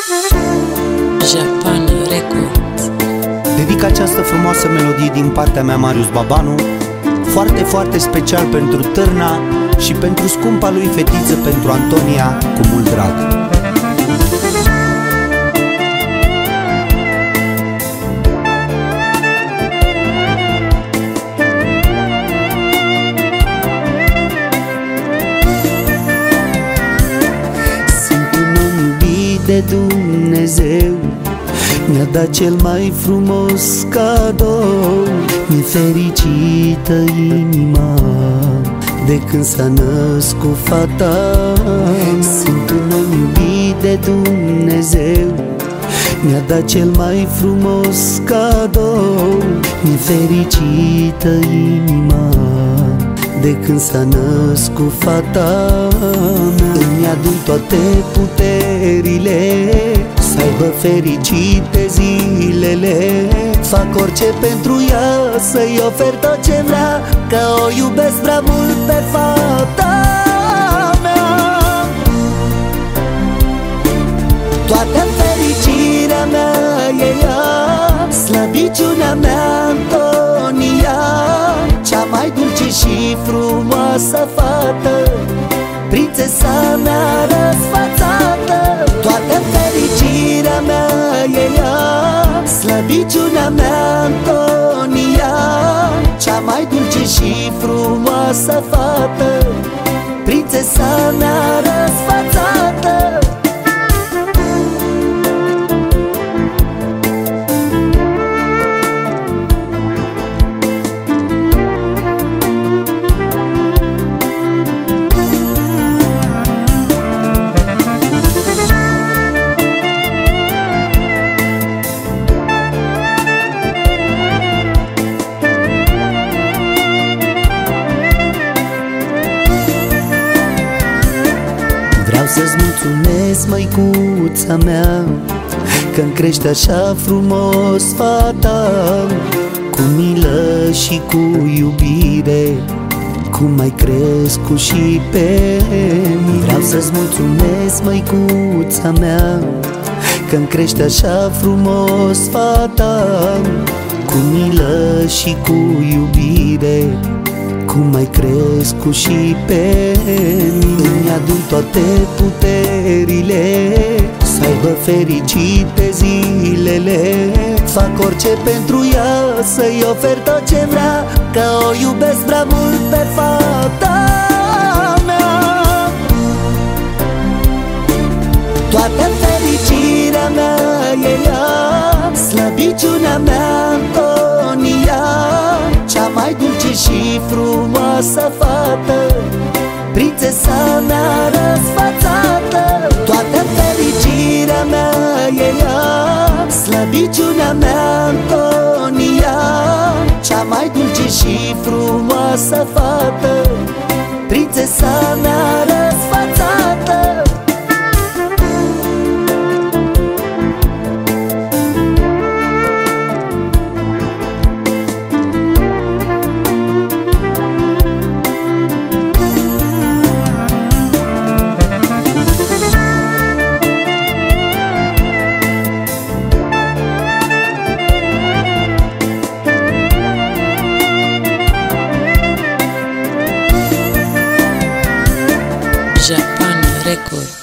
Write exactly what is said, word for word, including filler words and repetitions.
Japan Records. Dedic această frumoasă melodie din partea mea, Marius Babanu, foarte, foarte special pentru Târna și pentru scumpa lui fetiță, pentru Antonia, cu mult drag. De Dumnezeu mi-a dat cel mai frumos cadou. Mi-e fericită inima de când s-a născut fata. Sunt un om iubit de Dumnezeu, mi-a dat cel mai frumos cadou. Mi-e fericită inima de când s-a născut fata mea. Îmi adun toate puterile să aibă fericite zilele. Fac orice pentru ea, să-i ofer tot ce vrea, că o iubesc prea mult pe fata mea. Toată fericirea mea e ea, slăbiciunea mea Antonia, cea mai dulce și frumoasă fată, prințesa mea răsfățată. Toată fericirea mea e ea, slăbiciunea mea Antonia, cea mai dulce și frumoasă fată, prințesa mea răsfățată. Vreau să-ți mulțumesc, măicuța mea, că-mi crește așa frumos fata, cu milă și cu iubire, cum mai crescut și pe mine. Vreau să-ți mulțumesc, măicuța mea, că-mi crește așa frumos fata, cu milă și cu iubire, cum mai crescut și pe mine. Îmi adun toate puterile să aibă fericite zilele. Fac orice pentru ea, să-i ofer tot ce vrea, că o iubesc prea mult pe fata mea. Toată fericirea mea e ea, slăbiciunea mea Antonia, cea mai dulce și frumoasă fată, prințesa mea răsfățată. Toată fericirea mea e ea, slăbiciunea mea Antonia, cea mai dulce și frumoasă fată, prințesa mea răsfățată. Japan Records.